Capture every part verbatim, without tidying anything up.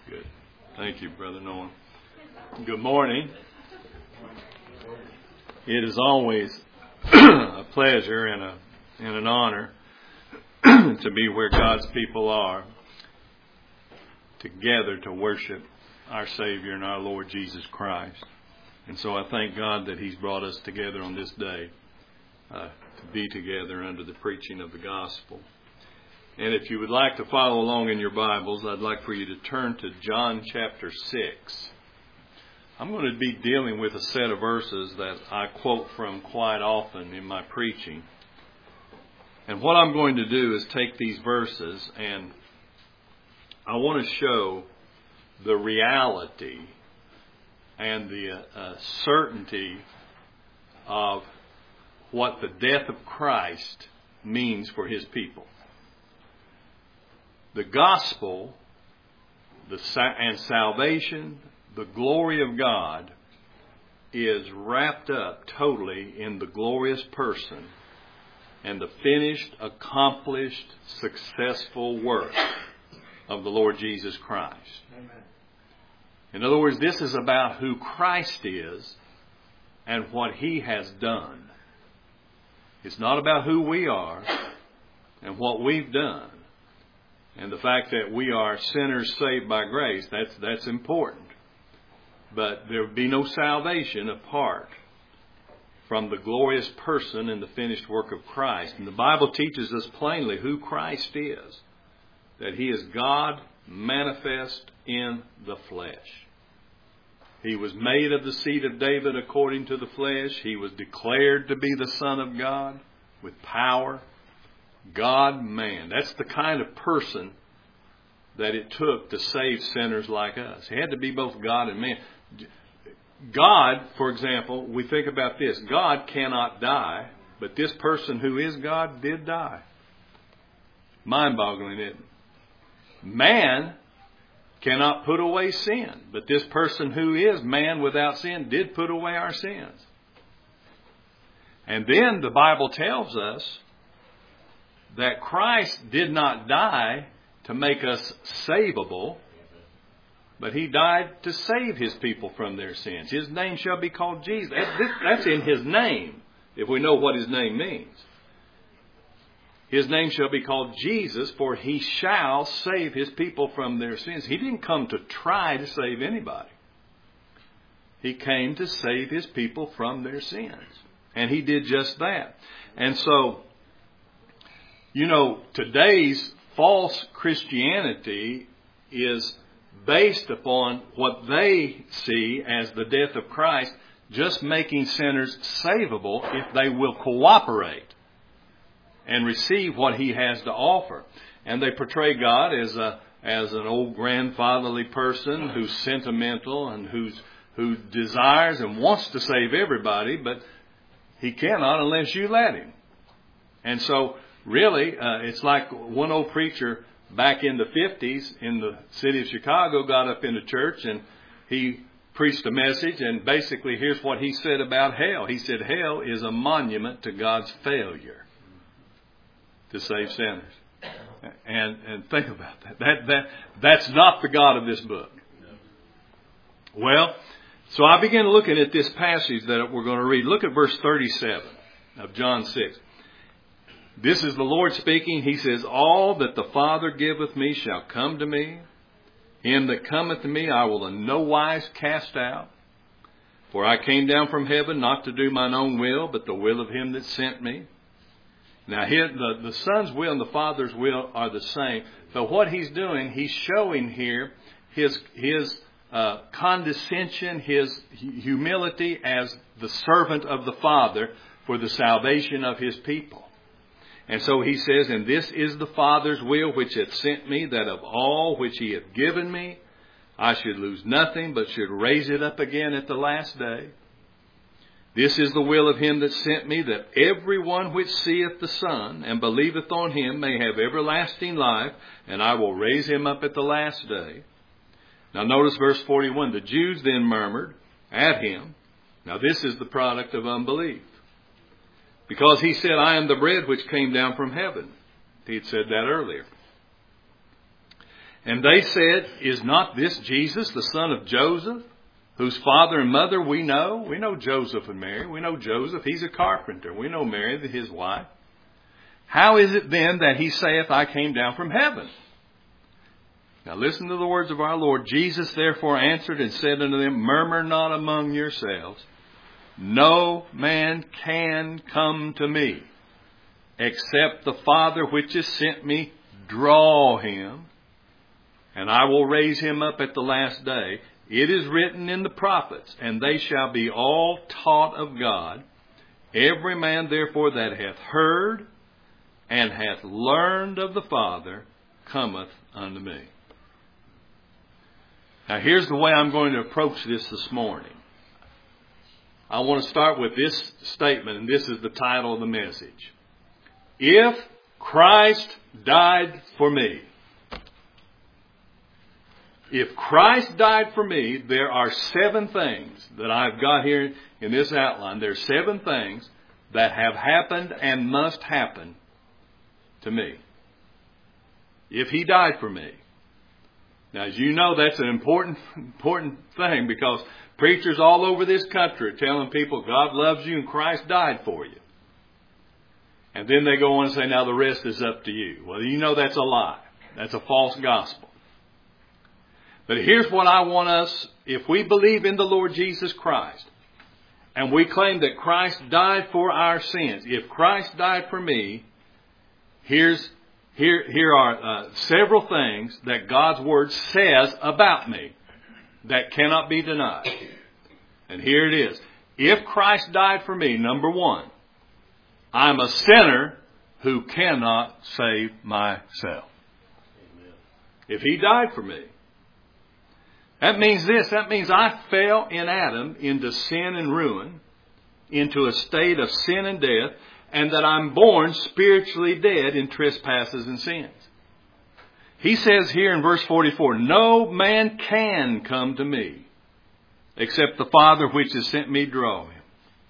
Good. Thank you, Brother Norm. Good morning. It is always a pleasure and, a, and an honor to be where God's people are, together to worship our Savior and our Lord Jesus Christ. And so I thank God that He's brought us together on this day uh, to be together under the preaching of the gospel. And if you would like to follow along in your Bibles, I'd like for you to turn to John chapter six. I'm going to be dealing with a set of verses that I quote from quite often in my preaching. And what I'm going to do is take these verses and I want to show the reality and the uh, certainty of what the death of Christ means for His people. The gospel the and salvation, the glory of God, is wrapped up totally in the glorious person and the finished, accomplished, successful work of the Lord Jesus Christ. Amen. In other words, this is about who Christ is and what He has done. It's not about who we are and what we've done. And the fact that we are sinners saved by grace, that's that's important. But there would be no salvation apart from the glorious person and the finished work of Christ. And the Bible teaches us plainly who Christ is. That He is God manifest in the flesh. He was made of the seed of David according to the flesh. He was declared to be the Son of God with power. God, man. That's the kind of person that it took to save sinners like us. He had to be both God and man. God, for example, we think about this. God cannot die, but this person who is God did die. Mind-boggling, isn't it? Man cannot put away sin, but this person who is man without sin did put away our sins. And then the Bible tells us that Christ did not die to make us savable, but He died to save His people from their sins. His name shall be called Jesus. That's in His name, if we know what His name means. His name shall be called Jesus, for He shall save His people from their sins. He didn't come to try to save anybody. He came to save His people from their sins. And He did just that. And so, you know, today's false Christianity is based upon what they see as the death of Christ, just making sinners savable if they will cooperate and receive what He has to offer. And they portray God as a as an old grandfatherly person who's sentimental and who's who desires and wants to save everybody, but He cannot unless you let Him. And so really, uh, it's like one old preacher back in the fifties in the city of Chicago got up in the church and he preached a message, and basically here's what he said about hell. He said hell is a monument to God's failure to save sinners. And and think about that. That that that's not the God of this book. Well, so I began looking at this passage that we're going to read. Look at verse thirty-seven of John six. This is the Lord speaking. He says, all that the Father giveth me shall come to me. Him that cometh to me I will in no wise cast out. For I came down from heaven not to do mine own will, but the will of Him that sent me. Now here, the, the Son's will and the Father's will are the same. But what He's doing, He's showing here His, his uh, condescension, His humility as the servant of the Father for the salvation of His people. And so He says, and this is the Father's will which hath sent me, that of all which He hath given me, I should lose nothing, but should raise it up again at the last day. This is the will of Him that sent me, that every one which seeth the Son and believeth on Him may have everlasting life, and I will raise him up at the last day. Now notice verse forty-one. The Jews then murmured at Him. Now this is the product of unbelief. Because He said, I am the bread which came down from heaven. He had said that earlier. And they said, is not this Jesus, the son of Joseph, whose father and mother we know? We know Joseph and Mary. We know Joseph. He's a carpenter. We know Mary, his wife. How is it then that he saith, I came down from heaven? Now listen to the words of our Lord. Jesus therefore answered and said unto them, murmur not among yourselves. No man can come to me, except the Father which has sent me draw him, and I will raise him up at the last day. It is written in the prophets, and they shall be all taught of God. Every man therefore that hath heard and hath learned of the Father cometh unto me. Now here's the way I'm going to approach this this morning. I want to start with this statement, and this is the title of the message. If Christ died for me, if Christ died for me, there are seven things that I've got here in this outline. There are seven things that have happened and must happen to me. If He died for me. Now, as you know, that's an important, important thing, because preachers all over this country are telling people God loves you and Christ died for you. And then they go on and say, now the rest is up to you. Well, you know that's a lie. That's a false gospel. But here's what I want us, if we believe in the Lord Jesus Christ, and we claim that Christ died for our sins, if Christ died for me, here's Here, here are uh, several things that God's Word says about me that cannot be denied. And here it is. If Christ died for me, number one, I'm a sinner who cannot save myself. Amen. If He died for me. That means this. That means I fell in Adam into sin and ruin, into a state of sin and death, and that I'm born spiritually dead in trespasses and sins. He says here in verse forty-four, no man can come to me except the Father which has sent me draw him.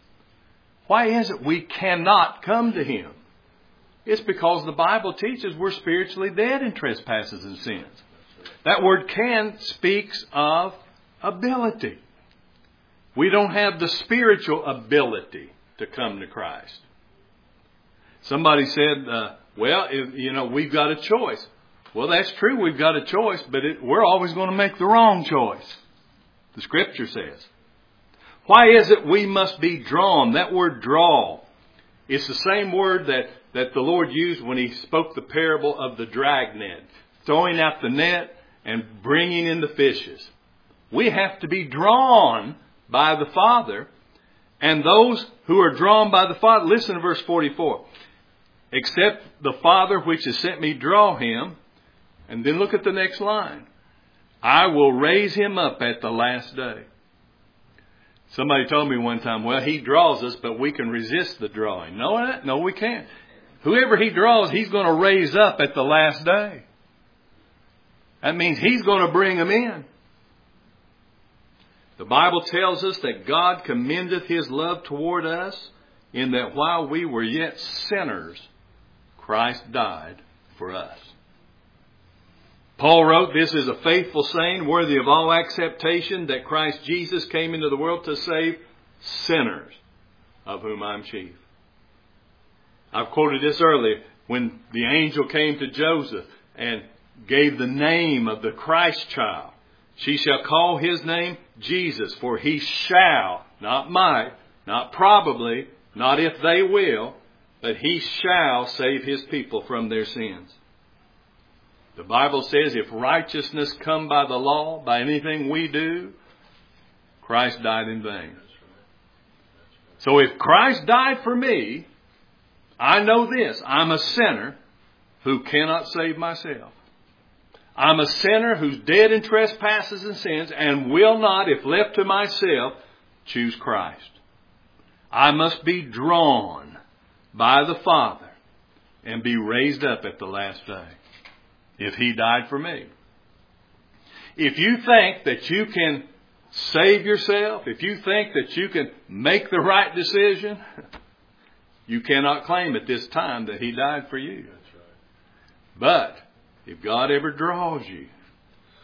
Why is it we cannot come to Him? It's because the Bible teaches we're spiritually dead in trespasses and sins. That word can speaks of ability. We don't have the spiritual ability to come to Christ. Somebody said, uh, well, if, you know, we've got a choice. Well, that's true. We've got a choice, but it, we're always going to make the wrong choice. The Scripture says. Why is it we must be drawn? That word draw, it's the same word that, that the Lord used when He spoke the parable of the dragnet. Throwing out the net and bringing in the fishes. We have to be drawn by the Father. And those who are drawn by the Father, listen to verse forty-four. Except the Father which has sent me draw him. And then look at the next line. I will raise him up at the last day. Somebody told me one time, well, He draws us, but we can resist the drawing. No, no, we can't. Whoever He draws, He's going to raise up at the last day. That means He's going to bring them in. The Bible tells us that God commendeth His love toward us in that while we were yet sinners, Christ died for us. Paul wrote, this is a faithful saying, worthy of all acceptation, that Christ Jesus came into the world to save sinners, of whom I'm chief. I've quoted this earlier, when the angel came to Joseph and gave the name of the Christ child. She shall call His name Jesus, for He shall, not might, not probably, not if they will, but He shall save His people from their sins. The Bible says if righteousness come by the law, by anything we do, Christ died in vain. So if Christ died for me, I know this, I'm a sinner who cannot save myself. I'm a sinner who's dead in trespasses and sins and will not, if left to myself, choose Christ. I must be drawn by the Father and be raised up at the last day if He died for me. If you think that you can save yourself, if you think that you can make the right decision, you cannot claim at this time that He died for you. But if God ever draws you,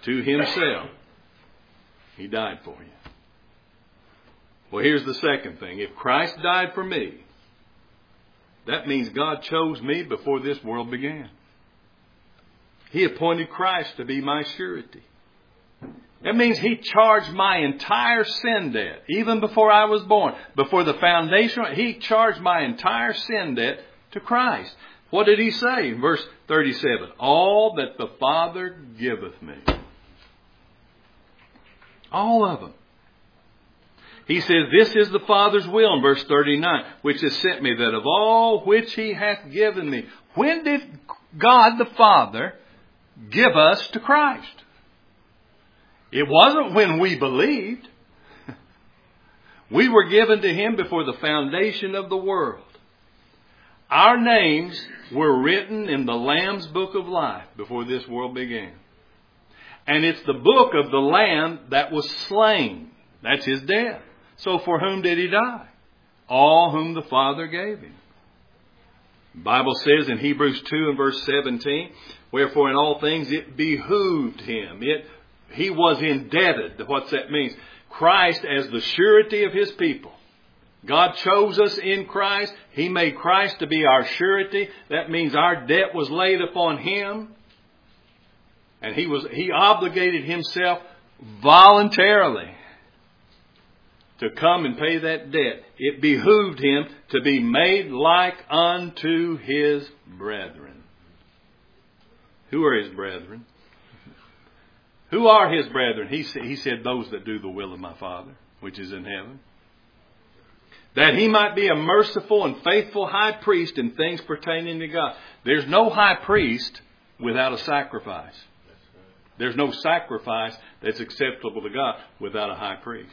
to Himself. He died for you. Well, here's the second thing. If Christ died for me, that means God chose me before this world began. He appointed Christ to be my surety. That means He charged my entire sin debt, even before I was born. Before the foundation, He charged my entire sin debt to Christ. What did He say in verse thirty-seven? All that the Father giveth me. All of them. He says, this is the Father's will in verse thirty-nine, which has sent me, that of all which He hath given me. When did God the Father give us to Christ? It wasn't when we believed. We were given to Him before the foundation of the world. Our names were written in the Lamb's book of life before this world began. And it's the book of the Lamb that was slain. That's His death. So for whom did He die? All whom the Father gave Him. The Bible says in Hebrews two and verse seventeen, wherefore in all things it behooved Him. It, he was indebted. What's that mean? Christ as the surety of His people. God chose us in Christ. He made Christ to be our surety. That means our debt was laid upon Him. And He was He obligated Himself voluntarily to come and pay that debt. It behooved Him to be made like unto His brethren. Who are His brethren? Who are His brethren? He, he said, those that do the will of my Father, which is in heaven. That He might be a merciful and faithful high priest in things pertaining to God. There's no high priest without a sacrifice. There's no sacrifice that's acceptable to God without a high priest.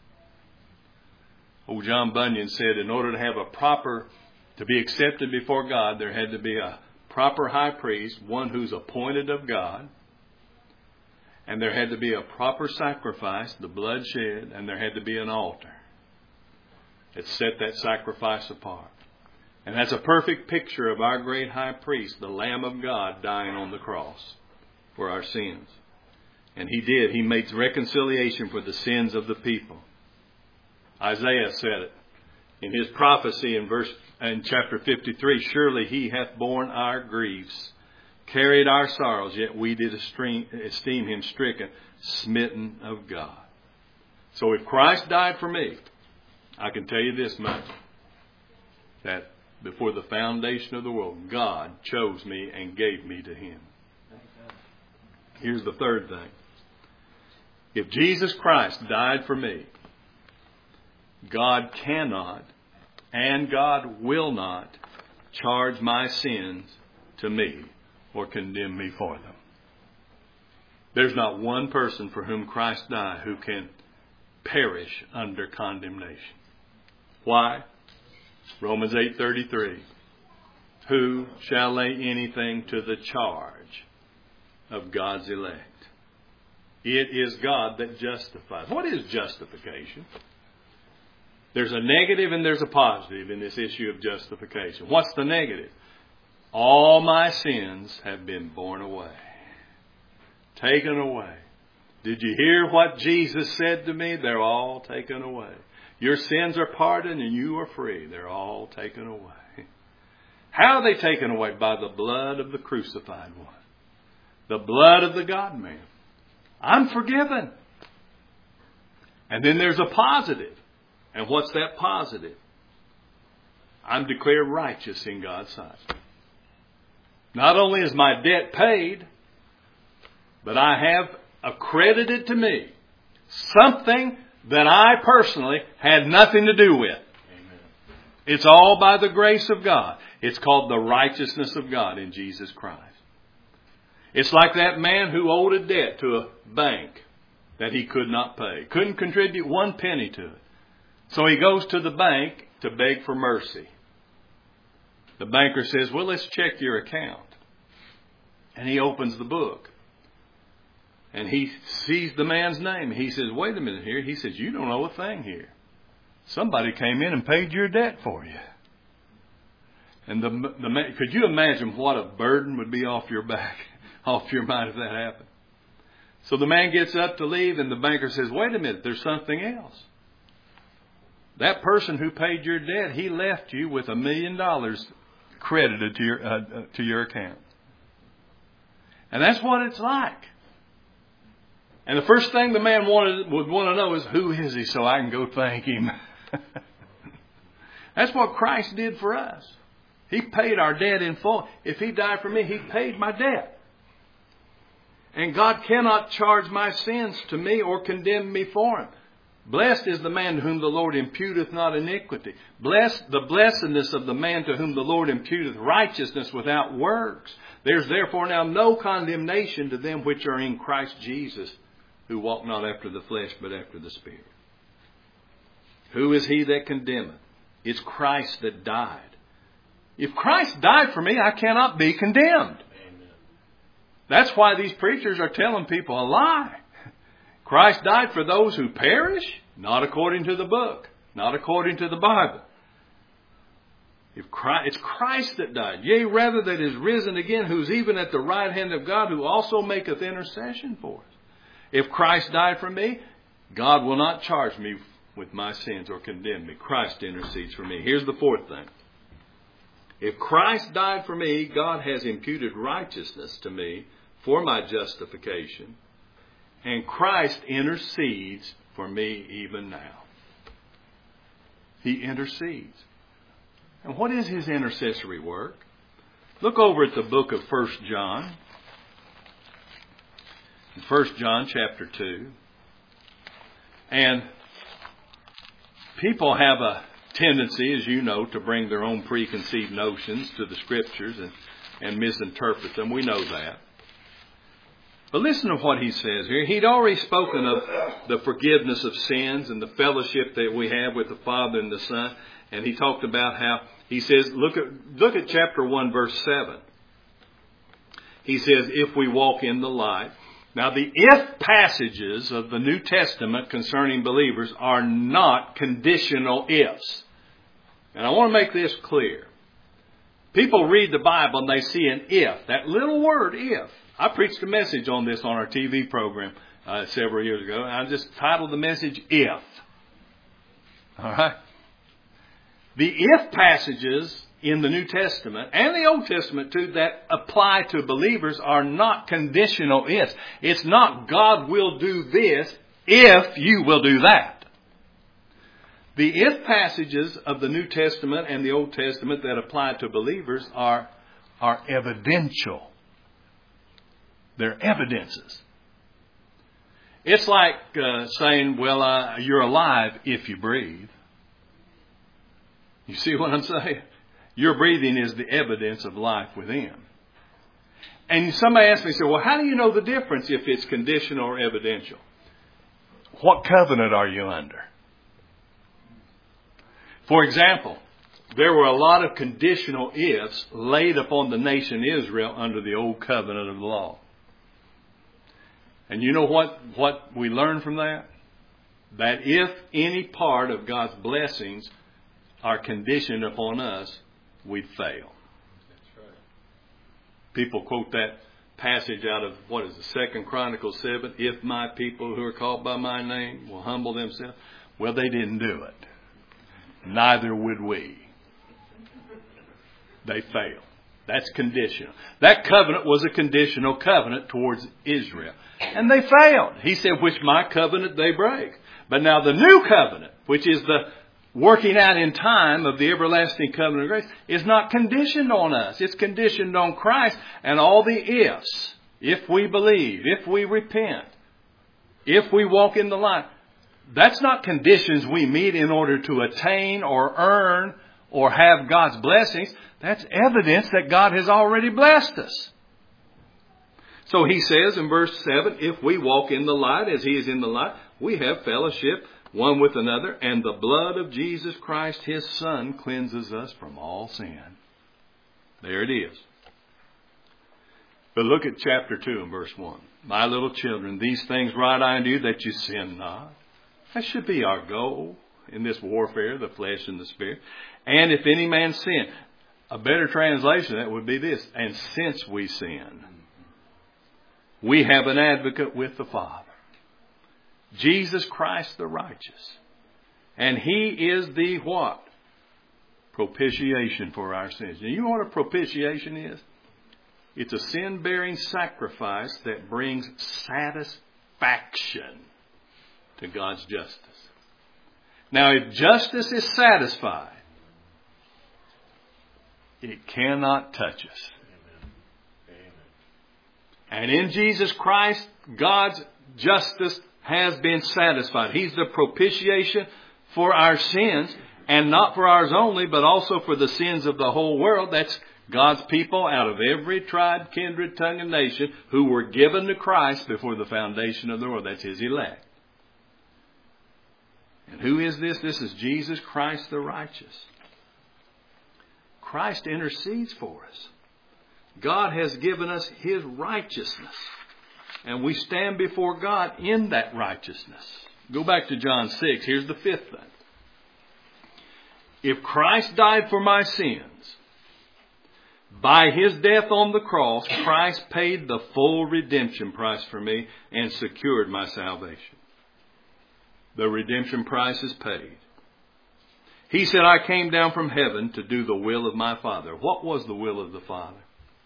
Old John Bunyan said, in order to have a proper, to be accepted before God, there had to be a proper high priest, one who's appointed of God. And there had to be a proper sacrifice, the blood shed, and there had to be an altar that set that sacrifice apart. And that's a perfect picture of our great high priest, the Lamb of God, dying on the cross for our sins. And He did. He made reconciliation for the sins of the people. Isaiah said it in his prophecy in verse in chapter fifty-three. Surely He hath borne our griefs, carried our sorrows, yet we did esteem Him stricken, smitten of God. So if Christ died for me, I can tell you this much, that before the foundation of the world, God chose me and gave me to Him. Here's the third thing. If Jesus Christ died for me, God cannot and God will not charge my sins to me or condemn me for them. There's not one person for whom Christ died who can perish under condemnation. Why? Romans eight thirty-three. Who shall lay anything to the charge of God's elect? It is God that justifies. What is justification? There's a negative and there's a positive in this issue of justification. What's the negative? All my sins have been borne away. Taken away. Did you hear what Jesus said to me? They're all taken away. Your sins are pardoned and you are free. They're all taken away. How are they taken away? By the blood of the crucified one. The blood of the God-man. I'm forgiven. And then there's a positive. And what's that positive? I'm declared righteous in God's sight. Not only is my debt paid, but I have accredited to me something that I personally had nothing to do with. Amen. It's all by the grace of God. It's called the righteousness of God in Jesus Christ. It's like that man who owed a debt to a bank that he could not pay. Couldn't contribute one penny to it. So he goes to the bank to beg for mercy. The banker says, well, let's check your account. And he opens the book. And he sees the man's name. He says, wait a minute here. He says, you don't owe a thing here. Somebody came in and paid your debt for you. And the, the man, could you imagine what a burden would be off your back, off your mind if that happened? So the man gets up to leave, and the banker says, wait a minute, there's something else. That person who paid your debt, he left you with a million dollars credited to your, uh, to your account. And that's what it's like. And the first thing the man wanted, would want to know is, who is he so I can go thank him? That's what Christ did for us. He paid our debt in full. If he died for me, he paid my debt. And God cannot charge my sins to me or condemn me for them. Blessed is the man to whom the Lord imputeth not iniquity. Blessed the blessedness of the man to whom the Lord imputeth righteousness without works. There's therefore now no condemnation to them which are in Christ Jesus, who walk not after the flesh, but after the Spirit. Who is he that condemneth? It's Christ that died. If Christ died for me, I cannot be condemned. Amen. That's why these preachers are telling people a lie. Christ died for those who perish, not according to the book, not according to the Bible. If Christ, it's Christ that died, yea, rather that is risen again, who's even at the right hand of God, who also maketh intercession for us. If Christ died for me, God will not charge me with my sins or condemn me. Christ intercedes for me. Here's the fourth thing. If Christ died for me, God has imputed righteousness to me for my justification, and Christ intercedes for me even now. He intercedes. And what is his intercessory work? Look over at the book of First John. In First John chapter two. And people have a tendency, as you know, to bring their own preconceived notions to the Scriptures and, and misinterpret them. We know that. But listen to what he says here. He'd already spoken of the forgiveness of sins and the fellowship that we have with the Father and the Son. And he talked about how, he says, look at, look at chapter one, verse seven. He says, if we walk in the light. Now, the if passages of the New Testament concerning believers are not conditional ifs. And I want to make this clear. People read the Bible and they see an if, that little word if. I preached a message on this on our T V program uh, several years ago, and I just titled the message, If. All right? The if passages in the New Testament and the Old Testament too that apply to believers are not conditional ifs. It's not God will do this if you will do that. The if passages of the New Testament and the Old Testament that apply to believers are, are evidential. They're evidences. It's like uh, saying, well, uh, you're alive if you breathe. You see what I'm saying? Your breathing is the evidence of life within. And somebody asked me, say, well, how do you know the difference if it's conditional or evidential? What covenant are you under? For example, there were a lot of conditional ifs laid upon the nation Israel under the old covenant of the law. And you know what, what we learn from that? That if any part of God's blessings are conditioned upon us, we'd fail. That's right. People quote that passage out of, what is it, Second Chronicles seven, if my people who are called by my name will humble themselves. Well, they didn't do it. Neither would we. They failed. That's conditional. That covenant was a conditional covenant towards Israel. And they failed. He said, which my covenant they break. But now the new covenant, which is the working out in time of the everlasting covenant of grace, is not conditioned on us. It's conditioned on Christ and all the ifs. If we believe, if we repent, if we walk in the light. That's not conditions we meet in order to attain or earn or have God's blessings. That's evidence that God has already blessed us. So he says in verse seven, if we walk in the light as he is in the light, we have fellowship one with another, and the blood of Jesus Christ, his Son, cleanses us from all sin. There it is. But look at chapter two and verse one. My little children, these things write I unto you that you sin not. That should be our goal in this warfare, the flesh and the spirit. And if any man sin, a better translation that would be this, and since we sin. we have an advocate with the Father, Jesus Christ the righteous. And He is the what? Propitiation for our sins. Now, you know what a propitiation is? It's a sin-bearing sacrifice that brings satisfaction to God's justice. Now, if justice is satisfied, it cannot touch us. And in Jesus Christ, God's justice has been satisfied. He's the propitiation for our sins, and not for ours only, but also for the sins of the whole world. That's God's people out of every tribe, kindred, tongue, and nation who were given to Christ before the foundation of the world. That's His elect. And who is this? This is Jesus Christ the righteous. Christ intercedes for us. God has given us His righteousness. And we stand before God in that righteousness. Go back to John six. Here's the fifth thing. If Christ died for my sins, by His death on the cross, Christ paid the full redemption price for me and secured my salvation. The redemption price is paid. He said, I came down from heaven to do the will of my Father. What was the will of the Father?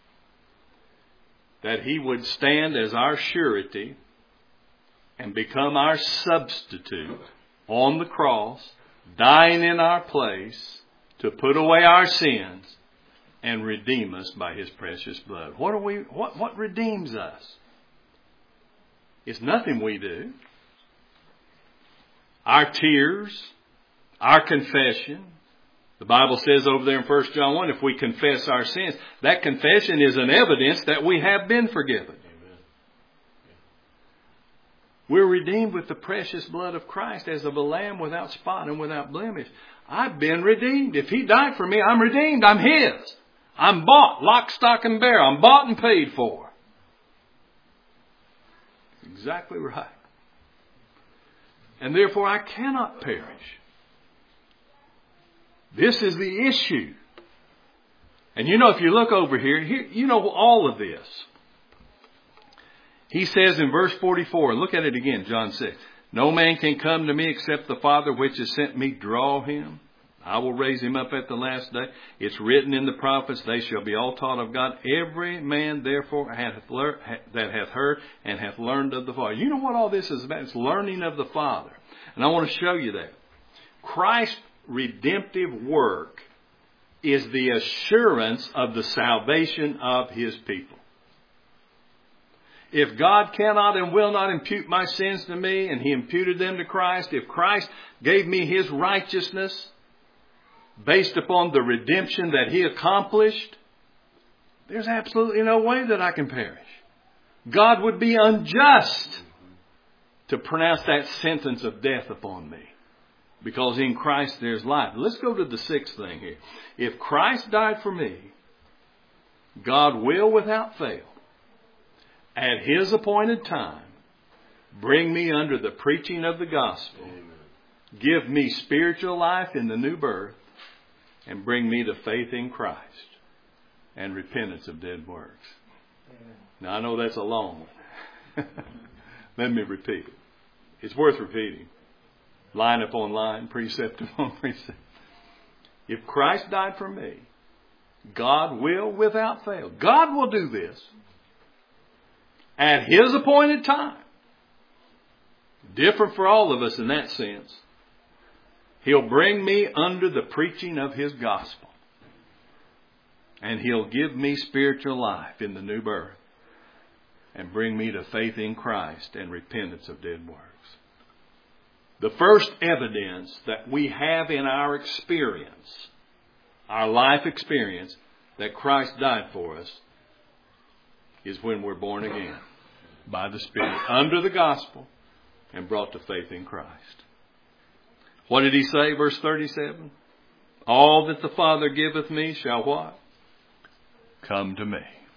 That He would stand as our surety and become our substitute on the cross, dying in our place to put away our sins and redeem us by His precious blood. What are we? What, what redeems us? It's nothing we do. Our tears, our confession. The Bible says over there in First John one, if we confess our sins, that confession is an evidence that we have been forgiven. Amen. We're redeemed with the precious blood of Christ as of a lamb without spot and without blemish. I've been redeemed. If He died for me, I'm redeemed. I'm His. I'm bought, lock, stock, and barrel. I'm bought and paid for. Exactly right. And therefore I cannot perish. This is the issue. And you know, if you look over here, here, you know all of this. He says in verse forty-four, look at it again, John six. No man can come to me except the Father which has sent me draw him. I will raise him up at the last day. It's written in the prophets, they shall be all taught of God. Every man therefore hath lear- that hath heard and hath learned of the Father. You know what all this is about? It's learning of the Father. And I want to show you that. Christ's redemptive work is the assurance of the salvation of His people. If God cannot and will not impute my sins to me, and He imputed them to Christ, if Christ gave me His righteousness based upon the redemption that He accomplished, there's absolutely no way that I can perish. God would be unjust to pronounce that sentence of death upon me. Because in Christ there's life. Let's go to the sixth thing here. If Christ died for me, God will without fail, at His appointed time, bring me under the preaching of the gospel, give me spiritual life in the new birth, and bring me to faith in Christ and repentance of dead works. Now I know that's a long one. Let me repeat it. It's worth repeating. Line upon line, precept upon precept. If Christ died for me, God will without fail. God will do this at His appointed time. Different for all of us in that sense. He'll bring me under the preaching of His gospel. And He'll give me spiritual life in the new birth. And bring me to faith in Christ and repentance of dead works. The first evidence that we have in our experience, our life experience, that Christ died for us, is when we're born again by the Spirit, under the gospel, and brought to faith in Christ. What did He say, verse thirty-seven? All that the Father giveth me shall what? Come to me.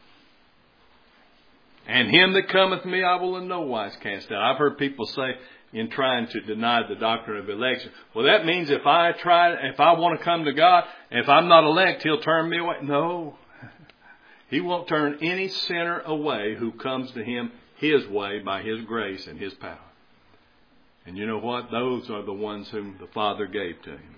And him that cometh to me I will in no wise cast out. I've heard people say, in trying to deny the doctrine of election, well, that means if I try, if I want to come to God, if I'm not elect, He'll turn me away. No. He won't turn any sinner away who comes to Him His way by His grace and His power. And you know what? Those are the ones whom the Father gave to Him.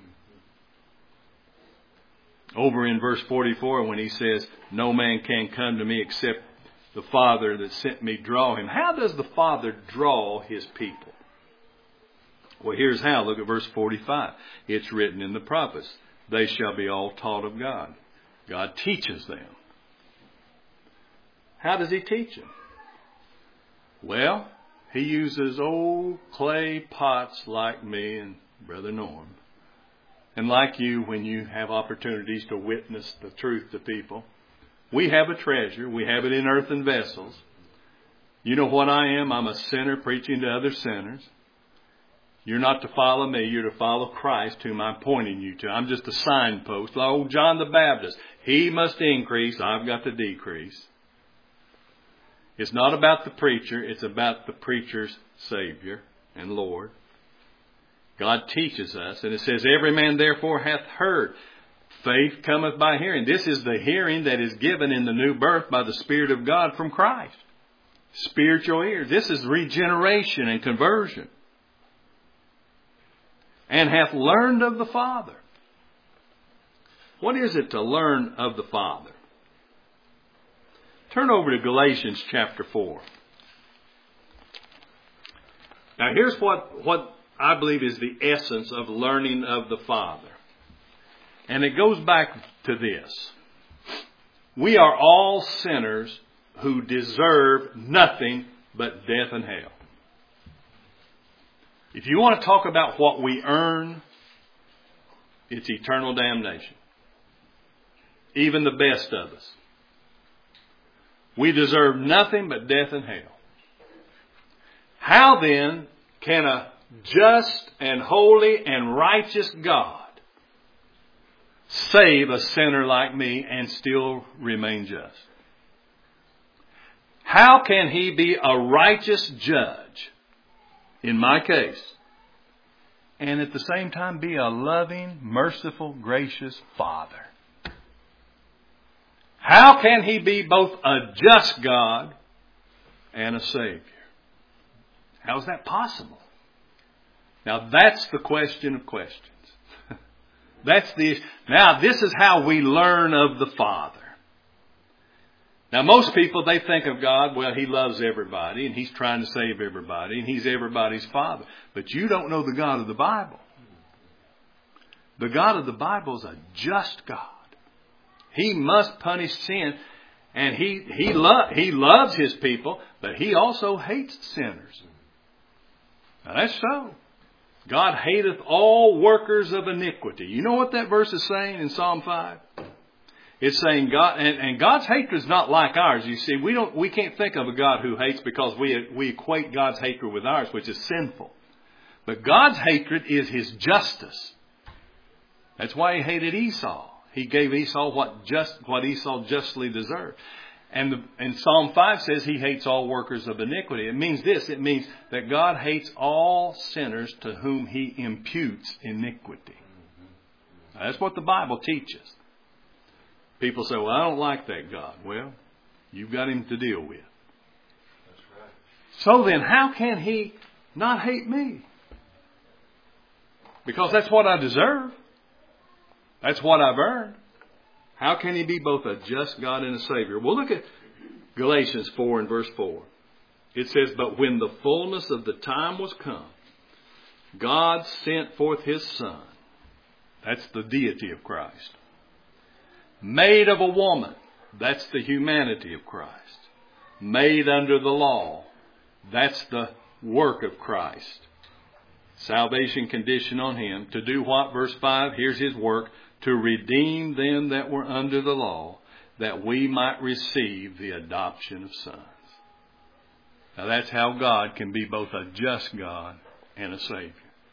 Over in verse forty-four, when He says, no man can come to me except the Father that sent me draw him. How does the Father draw His people? Well, here's how. Look at verse forty-five. It's written in the prophets, they shall be all taught of God. God teaches them. How does He teach them? Well, He uses old clay pots like me and Brother Norm. And like you, when you have opportunities to witness the truth to people. We have a treasure. We have it in earthen vessels. You know what I am? I'm a sinner preaching to other sinners. You're not to follow me. You're to follow Christ, whom I'm pointing you to. I'm just a signpost. Like old John the Baptist. He must increase. I've got to decrease. It's not about the preacher. It's about the preacher's Savior and Lord. God teaches us. And it says, every man therefore hath heard. Faith cometh by hearing. This is the hearing that is given in the new birth by the Spirit of God from Christ. Spiritual ears. This is regeneration and conversion. And hath learned of the Father. What is it to learn of the Father? Turn over to Galatians chapter four. Now here's what, what I believe is the essence of learning of the Father. And it goes back to this. We are all sinners who deserve nothing but death and hell. If you want to talk about what we earn, it's eternal damnation. Even the best of us. We deserve nothing but death and hell. How then can a just and holy and righteous God save a sinner like me and still remain just? How can He be a righteous judge in my case and at the same time be a loving, merciful, gracious Father? How can He be both a just God and a Savior? How is that possible? Now that's the question of questions. That's the now this is how we learn of the Father. Now most people, they think of God, well, He loves everybody and He's trying to save everybody and He's everybody's Father. But you don't know the God of the Bible. The God of the Bible is a just God. He must punish sin, and He He, lo- he loves His people, but He also hates sinners. Now that's so. God hateth all workers of iniquity. You know what that verse is saying in Psalm five? It's saying God, and, and God's hatred is not like ours. You see, we don't, we can't think of a God who hates because we we equate God's hatred with ours, which is sinful. But God's hatred is His justice. That's why He hated Esau. He gave Esau what just what Esau justly deserved. And, the, and Psalm five says He hates all workers of iniquity. It means this. It means that God hates all sinners to whom He imputes iniquity. Now, that's what the Bible teaches. People say, well, I don't like that God. Well, you've got Him to deal with. That's right. So then, how can He not hate me? Because that's what I deserve. That's what I've earned. How can He be both a just God and a Savior? Well, look at Galatians four and verse four. It says, but when the fullness of the time was come, God sent forth His Son. That's the deity of Christ. Made of a woman. That's the humanity of Christ. Made under the law. That's the work of Christ. Salvation conditioned on Him. To do what? Verse five, here's His work. To redeem them that were under the law, that we might receive the adoption of sons. Now that's how God can be both a just God and a Savior.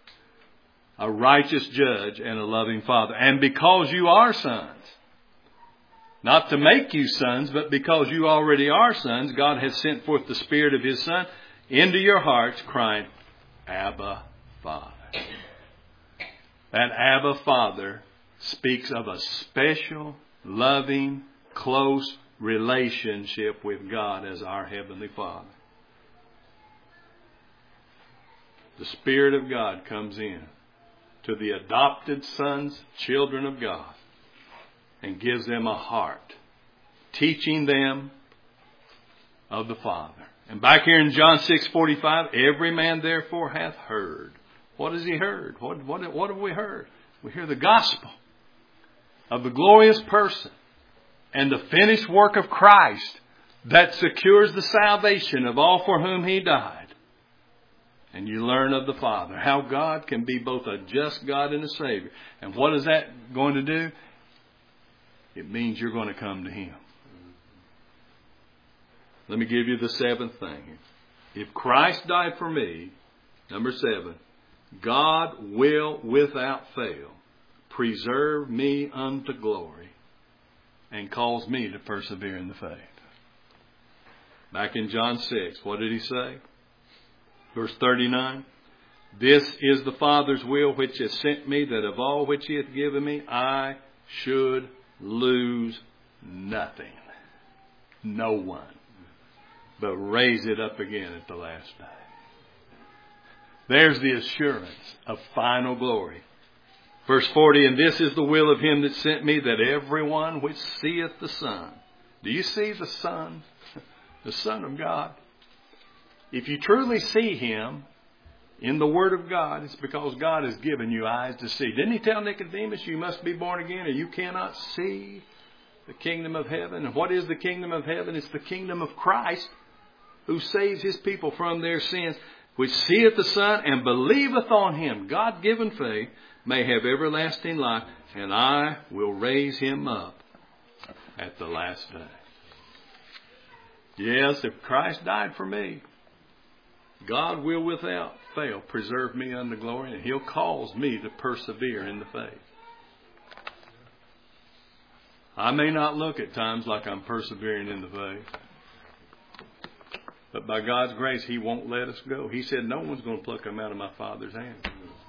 A righteous judge and a loving Father. And because you are sons, not to make you sons, but because you already are sons, God has sent forth the Spirit of His Son into your hearts, crying, Abba, Father. That Abba, Father speaks of a special, loving, close relationship with God as our Heavenly Father. the Spirit of God comes in to the adopted sons, children of God, and gives them a heart, teaching them of the Father. And back here in John six forty-five, every man therefore hath heard. What has he heard? What, what, what have we heard? We hear the gospel of the glorious person and the finished work of Christ that secures the salvation of all for whom He died. And you learn of the Father, how God can be both a just God and a Savior. And what is that going to do? It means you're going to come to Him. Let me give you the seventh thing here. If Christ died for me, number seven, God will without fail preserve me unto glory and cause me to persevere in the faith. Back in John six, what did He say? Verse thirty-nine, this is the Father's will which has sent me, that of all which He hath given me, I should lose nothing. No one. But raise it up again at the last day. There's the assurance of final glory. Verse forty, and this is the will of Him that sent me, that everyone which seeth the Son. Do you see the Son? The Son of God. If you truly see Him in the Word of God, it's because God has given you eyes to see. Didn't He tell Nicodemus, you must be born again or you cannot see the kingdom of heaven? And what is the kingdom of heaven? It's the kingdom of Christ, who saves His people from their sins, which seeth the Son and believeth on Him, God-given faith, may have everlasting life, and I will raise him up at the last day. Yes, if Christ died for me, God will without fail preserve me unto glory, and He'll cause me to persevere in the faith. I may not look at times like I'm persevering in the faith, but by God's grace, He won't let us go. He said no one's going to pluck them out of my Father's hand.